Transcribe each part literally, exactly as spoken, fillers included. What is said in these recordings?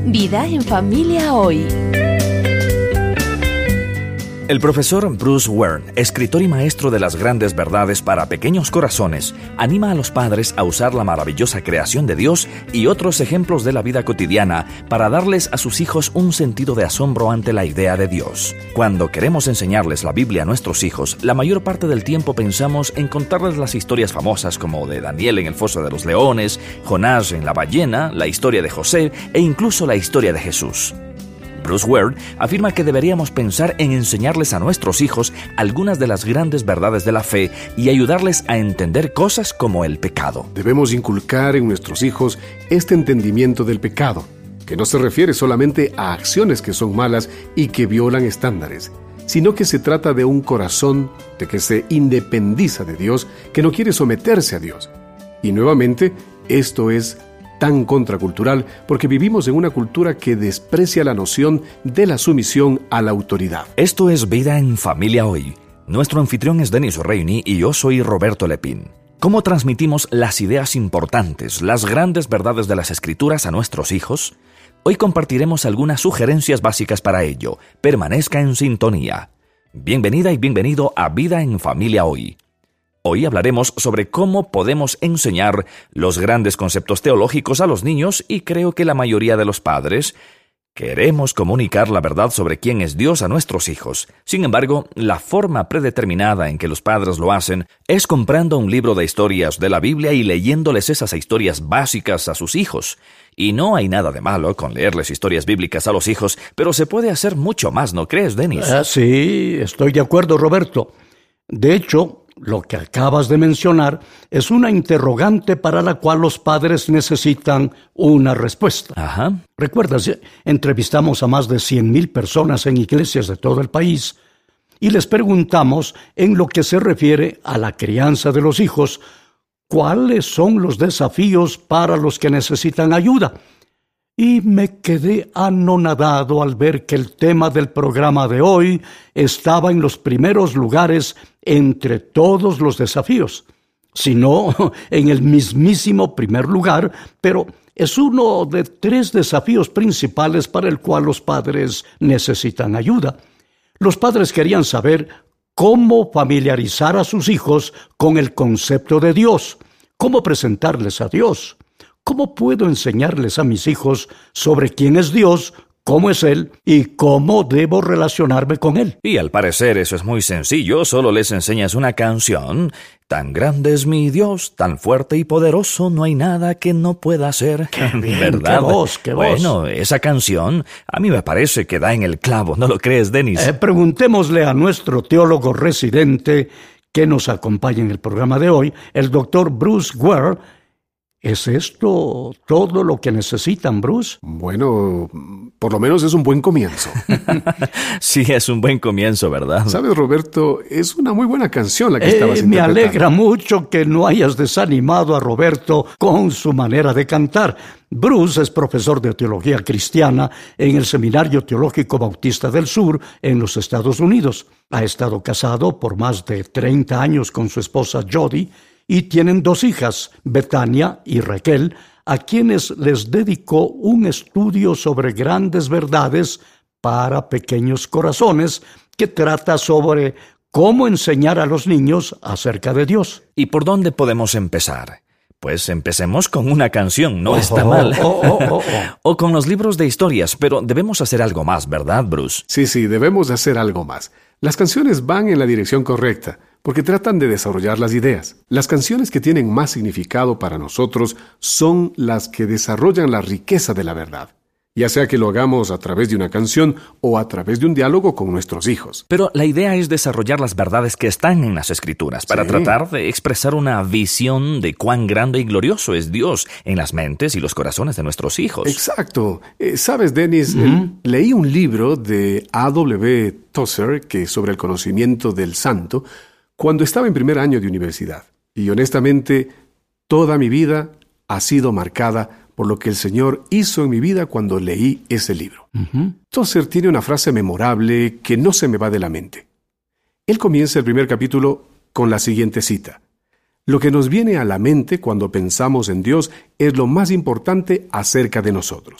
Vida en Familia Hoy. El profesor Bruce Wern, escritor y maestro de las grandes verdades para pequeños corazones, anima a los padres a usar la maravillosa creación de Dios y otros ejemplos de la vida cotidiana para darles a sus hijos un sentido de asombro ante la idea de Dios. Cuando queremos enseñarles la Biblia a nuestros hijos, la mayor parte del tiempo pensamos en contarles las historias famosas como de Daniel en el foso de los leones, Jonás en la ballena, la historia de José e incluso la historia de Jesús. Bruce Wern afirma que deberíamos pensar en enseñarles a nuestros hijos algunas de las grandes verdades de la fe y ayudarles a entender cosas como el pecado. Debemos inculcar en nuestros hijos este entendimiento del pecado, que no se refiere solamente a acciones que son malas y que violan estándares, sino que se trata de un corazón de que se independiza de Dios, que no quiere someterse a Dios. Y nuevamente, esto es tan contracultural porque vivimos en una cultura que desprecia la noción de la sumisión a la autoridad. Esto es Vida en Familia Hoy. Nuestro anfitrión es Dennis Reini y yo soy Roberto Lepín. ¿Cómo transmitimos las ideas importantes, las grandes verdades de las Escrituras a nuestros hijos? Hoy compartiremos algunas sugerencias básicas para ello. Permanezca en sintonía. Bienvenida y bienvenido a Vida en Familia Hoy. Hoy hablaremos sobre cómo podemos enseñar los grandes conceptos teológicos a los niños y creo que la mayoría de los padres queremos comunicar la verdad sobre quién es Dios a nuestros hijos. Sin embargo, la forma predeterminada en que los padres lo hacen es comprando un libro de historias de la Biblia y leyéndoles esas historias básicas a sus hijos. Y no hay nada de malo con leerles historias bíblicas a los hijos, pero se puede hacer mucho más, ¿no crees, Dennis? Ah, sí, estoy de acuerdo, Roberto. De hecho, lo que acabas de mencionar es una interrogante para la cual los padres necesitan una respuesta. Ajá. ¿Recuerdas? Entrevistamos a más de cien mil personas en iglesias de todo el país y les preguntamos, en lo que se refiere a la crianza de los hijos, ¿cuáles son los desafíos para los que necesitan ayuda? Y me quedé anonadado al ver que el tema del programa de hoy estaba en los primeros lugares entre todos los desafíos, si no en el mismísimo primer lugar, pero es uno de tres desafíos principales para el cual los padres necesitan ayuda. Los padres querían saber cómo familiarizar a sus hijos con el concepto de Dios, cómo presentarles a Dios. ¿Cómo puedo enseñarles a mis hijos sobre quién es Dios, cómo es Él y cómo debo relacionarme con Él? Y al parecer eso es muy sencillo, solo les enseñas una canción. Tan grande es mi Dios, tan fuerte y poderoso, no hay nada que no pueda hacer. ¡Qué bien! ¿Verdad? ¡Qué voz, qué voz! Bueno, esa canción a mí me parece que da en el clavo, ¿no lo crees, Dennis? Eh, preguntémosle a nuestro teólogo residente que nos acompaña en el programa de hoy, el doctor Bruce Wern. ¿Es esto todo lo que necesitan, Bruce? Bueno, por lo menos es un buen comienzo. Sí, es un buen comienzo, ¿verdad? ¿Sabes, Roberto? Es una muy buena canción la que eh, estabas interpretando. Me alegra mucho que no hayas desanimado a Roberto con su manera de cantar. Bruce es profesor de teología cristiana en el Seminario Teológico Bautista del Sur en los Estados Unidos. Ha estado casado por más de treinta años con su esposa Jody, y tienen dos hijas, Betania y Raquel, a quienes les dedicó un estudio sobre grandes verdades para pequeños corazones que trata sobre cómo enseñar a los niños acerca de Dios. ¿Y por dónde podemos empezar? Pues empecemos con una canción, no Oh, está mal. oh, oh, oh, oh. O con los libros de historias, pero debemos hacer algo más, ¿verdad, Bruce? Sí, sí, debemos hacer algo más. Las canciones van en la dirección correcta, porque tratan de desarrollar las ideas. Las canciones que tienen más significado para nosotros son las que desarrollan la riqueza de la verdad, ya sea que lo hagamos a través de una canción o a través de un diálogo con nuestros hijos. Pero la idea es desarrollar las verdades que están en las Escrituras para Sí. tratar de expresar una visión de cuán grande y glorioso es Dios en las mentes y los corazones de nuestros hijos. Exacto. Eh, ¿Sabes, Dennis? ¿Mm? Eh, leí un libro de A W Tozer que sobre el conocimiento del santo cuando estaba en primer año de universidad. Y honestamente, toda mi vida ha sido marcada por lo que el Señor hizo en mi vida cuando leí ese libro. Uh-huh. Tozer tiene una frase memorable que no se me va de la mente. Él comienza el primer capítulo con la siguiente cita: Lo que nos viene a la mente cuando pensamos en Dios es lo más importante acerca de nosotros.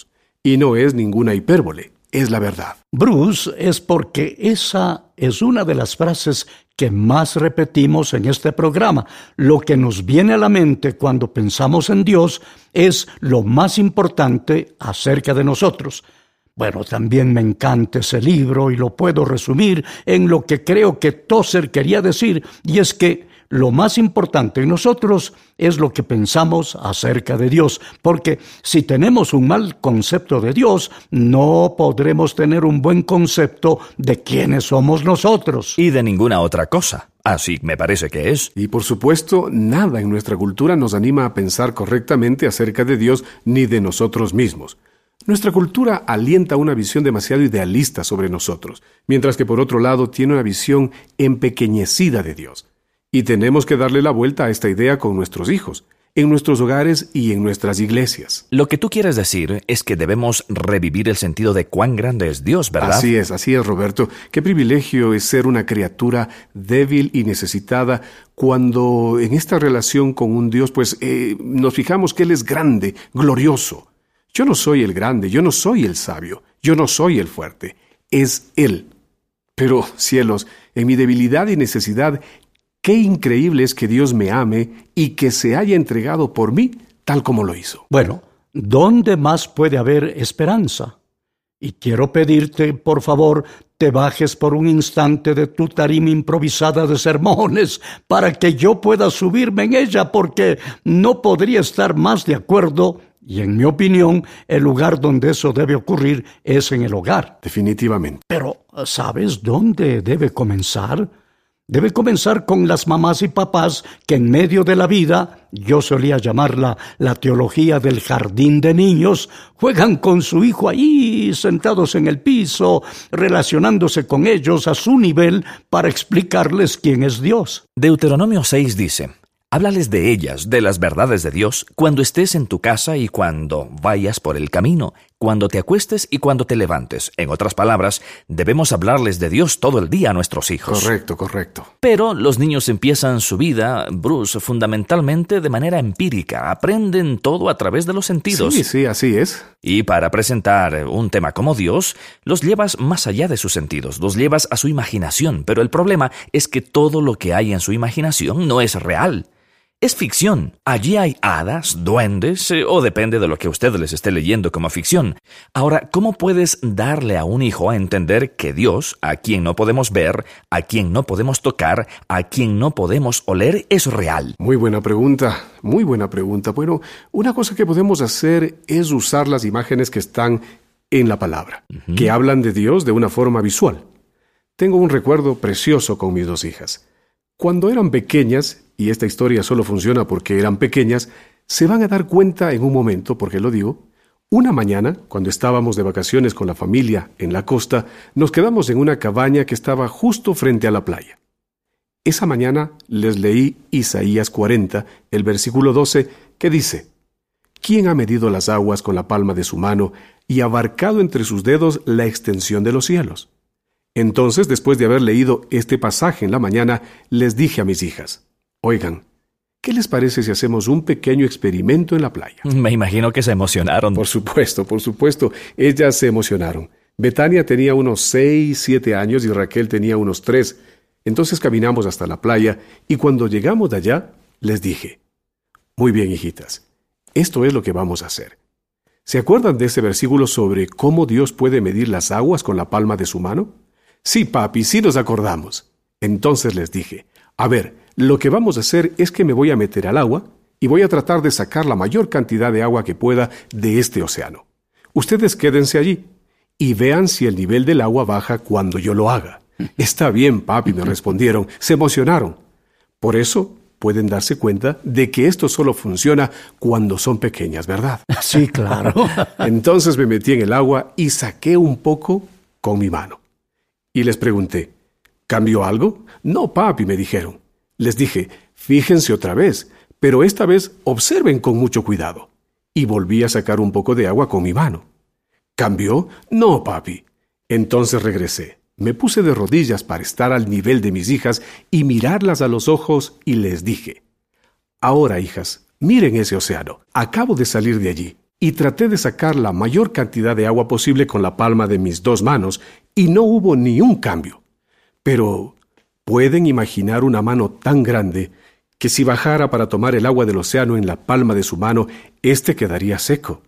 Y no es ninguna hipérbole, es la verdad. Bruce, es porque esa es una de las frases que más repetimos en este programa. Lo que nos viene a la mente cuando pensamos en Dios es lo más importante acerca de nosotros. Bueno, también me encanta ese libro y lo puedo resumir en lo que creo que Tozer quería decir, y es que lo más importante en nosotros es lo que pensamos acerca de Dios, porque si tenemos un mal concepto de Dios, no podremos tener un buen concepto de quiénes somos nosotros. Y de ninguna otra cosa. Así me parece que es. Y por supuesto, nada en nuestra cultura nos anima a pensar correctamente acerca de Dios ni de nosotros mismos. Nuestra cultura alienta una visión demasiado idealista sobre nosotros, mientras que por otro lado tiene una visión empequeñecida de Dios. Y tenemos que darle la vuelta a esta idea con nuestros hijos, en nuestros hogares y en nuestras iglesias. Lo que tú quieres decir es que debemos revivir el sentido de cuán grande es Dios, ¿verdad? Así es, así es, Roberto. Qué privilegio es ser una criatura débil y necesitada cuando en esta relación con un Dios, pues eh, nos fijamos que Él es grande, glorioso. Yo no soy el grande, yo no soy el sabio, yo no soy el fuerte, es Él. Pero, cielos, en mi debilidad y necesidad, qué increíble es que Dios me ame y que se haya entregado por mí tal como lo hizo. Bueno, ¿dónde más puede haber esperanza? Y quiero pedirte, por favor, te bajes por un instante de tu tarima improvisada de sermones para que yo pueda subirme en ella, porque no podría estar más de acuerdo. Y en mi opinión, el lugar donde eso debe ocurrir es en el hogar. Definitivamente. Pero, ¿sabes dónde debe comenzar? Debe comenzar con las mamás y papás que en medio de la vida, yo solía llamarla la teología del jardín de niños, juegan con su hijo ahí, sentados en el piso, relacionándose con ellos a su nivel para explicarles quién es Dios. Deuteronomio seis dice: háblales de ellas, de las verdades de Dios, cuando estés en tu casa y cuando vayas por el camino, cuando te acuestes y cuando te levantes. En otras palabras, debemos hablarles de Dios todo el día a nuestros hijos. Correcto, correcto. Pero los niños empiezan su vida, Bruce, fundamentalmente de manera empírica. Aprenden todo a través de los sentidos. Sí, sí, así es. Y para presentar un tema como Dios, los llevas más allá de sus sentidos, los llevas a su imaginación. Pero el problema es que todo lo que hay en su imaginación no es real. Es ficción. Allí hay hadas, duendes, eh, o depende de lo que usted les esté leyendo como ficción. Ahora, ¿cómo puedes darle a un hijo a entender que Dios, a quien no podemos ver, a quien no podemos tocar, a quien no podemos oler, es real? Muy buena pregunta, muy buena pregunta. Bueno, una cosa que podemos hacer es usar las imágenes que están en la palabra, uh-huh. que hablan de Dios de una forma visual. Tengo un recuerdo precioso con mis dos hijas. Cuando eran pequeñas, y esta historia solo funciona porque eran pequeñas, se van a dar cuenta en un momento, porque lo digo. Una mañana, cuando estábamos de vacaciones con la familia en la costa, nos quedamos en una cabaña que estaba justo frente a la playa. Esa mañana les leí Isaías cuarenta, el versículo doce, que dice: ¿Quién ha medido las aguas con la palma de su mano y abarcado entre sus dedos la extensión de los cielos? Entonces, después de haber leído este pasaje en la mañana, les dije a mis hijas: oigan, ¿qué les parece si hacemos un pequeño experimento en la playa? Me imagino que se emocionaron. Por supuesto, por supuesto, ellas se emocionaron. Betania tenía unos seis, siete años y Raquel tenía unos tres. Entonces caminamos hasta la playa y cuando llegamos de allá, les dije: muy bien, hijitas, esto es lo que vamos a hacer. ¿Se acuerdan de ese versículo sobre cómo Dios puede medir las aguas con la palma de su mano? Sí, papi, sí nos acordamos. Entonces les dije: a ver, lo que vamos a hacer es que me voy a meter al agua y voy a tratar de sacar la mayor cantidad de agua que pueda de este océano. Ustedes quédense allí y vean si el nivel del agua baja cuando yo lo haga. Está bien, papi, me respondieron. Se emocionaron. Por eso pueden darse cuenta de que esto solo funciona cuando son pequeñas, ¿verdad? Sí, claro. Entonces me metí en el agua y saqué un poco con mi mano. Y les pregunté: ¿cambió algo? No, papi, me dijeron. Les dije: fíjense otra vez, pero esta vez observen con mucho cuidado. Y volví a sacar un poco de agua con mi mano. ¿Cambió? No, papi. Entonces regresé. Me puse de rodillas para estar al nivel de mis hijas y mirarlas a los ojos y les dije: ahora, hijas, miren ese océano. Acabo de salir de allí. y traté de sacar la mayor cantidad de agua posible con la palma de mis dos manos, y no hubo ni un cambio. Pero, ¿pueden imaginar una mano tan grande que si bajara para tomar el agua del océano en la palma de su mano, éste quedaría seco?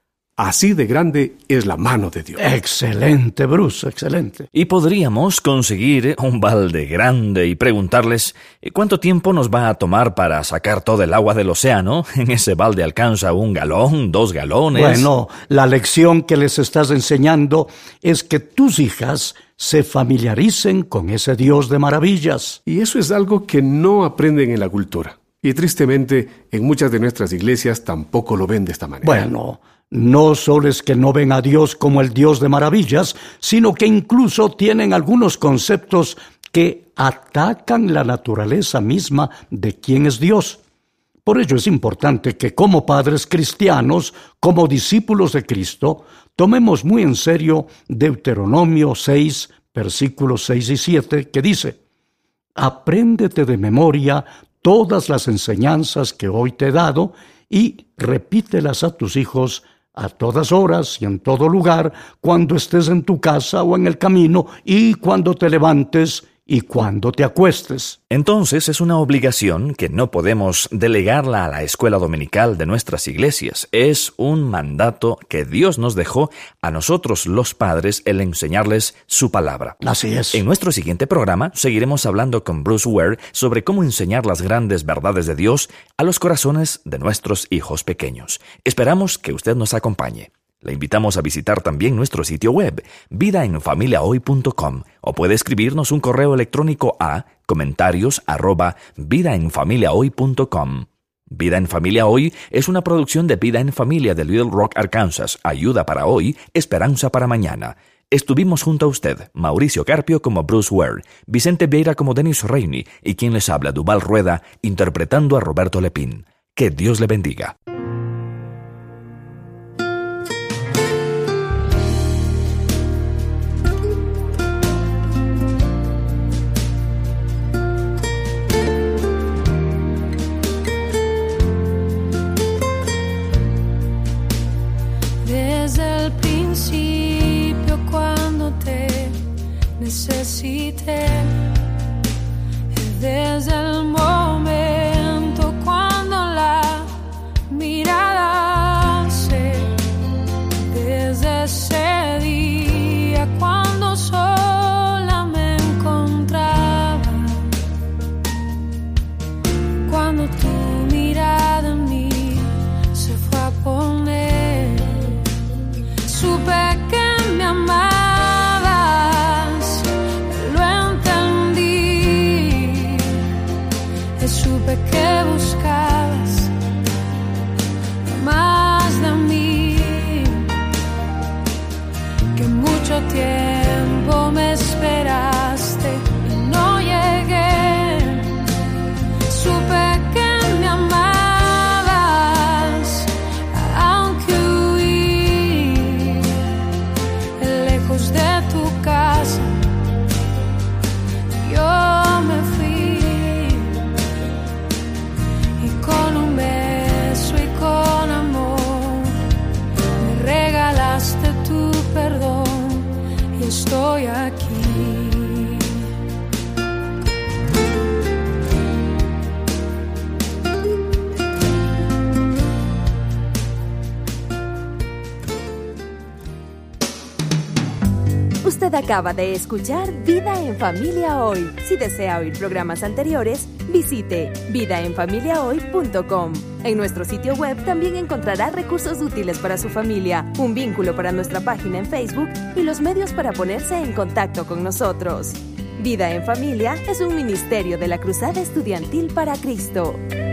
Así de grande es la mano de Dios. Excelente, Bruce, excelente. Y podríamos conseguir un balde grande y preguntarles cuánto tiempo nos va a tomar para sacar todo el agua del océano. En ese balde alcanza un galón, dos galones. Bueno, la lección que les estás enseñando es que tus hijas se familiaricen con ese Dios de maravillas. Y eso es algo que no aprenden en la cultura. Y tristemente, en muchas de nuestras iglesias tampoco lo ven de esta manera. Bueno, no solo es que no ven a Dios como el Dios de maravillas, sino que incluso tienen algunos conceptos que atacan la naturaleza misma de quién es Dios. Por ello es importante que como padres cristianos, como discípulos de Cristo, tomemos muy en serio Deuteronomio seis, versículos seis y siete, que dice: «Apréndete de memoria todas las enseñanzas que hoy te he dado y repítelas a tus hijos a todas horas y en todo lugar, cuando estés en tu casa o en el camino, y cuando te levantes y cuando te acuestes». Entonces es una obligación que no podemos delegarla a la escuela dominical de nuestras iglesias. Es un mandato que Dios nos dejó a nosotros los padres el enseñarles su palabra. Así es. En nuestro siguiente programa seguiremos hablando con Bruce Ware sobre cómo enseñar las grandes verdades de Dios a los corazones de nuestros hijos pequeños. Esperamos que usted nos acompañe. Le invitamos a visitar también nuestro sitio web, vida en familia hoy punto com, o puede escribirnos un correo electrónico a comentarios arroba vida en familia hoy punto com. Vida en Familia Hoy es una producción de Vida en Familia de Little Rock, Arkansas. Ayuda para hoy, esperanza para mañana. Estuvimos junto a usted, Mauricio Carpio como Bruce Ware, Vicente Vieira como Denis Reini y quien les habla, Duval Rueda, interpretando a Roberto Lepín. Que Dios le bendiga. Necesité desde el momento cuando la mirada se, desde ese día cuando sola me encontraba, cuando tu mirada en mí se fue a poner, supe que me amaba. Supe que buscabas más de mí, que mucho tiempo me esperaste y no llegué. Supe que me amabas, aunque huí lejos de tu casa. Yo me fui. Con un beso y con amor me regalaste tu perdón y estoy aquí. Usted acaba de escuchar Vida en Familia Hoy. Si desea oír programas anteriores, visite vida en familia hoy punto com. En nuestro sitio web también encontrará recursos útiles para su familia, un vínculo para nuestra página en Facebook y los medios para ponerse en contacto con nosotros. Vida en Familia es un ministerio de la Cruzada Estudiantil para Cristo.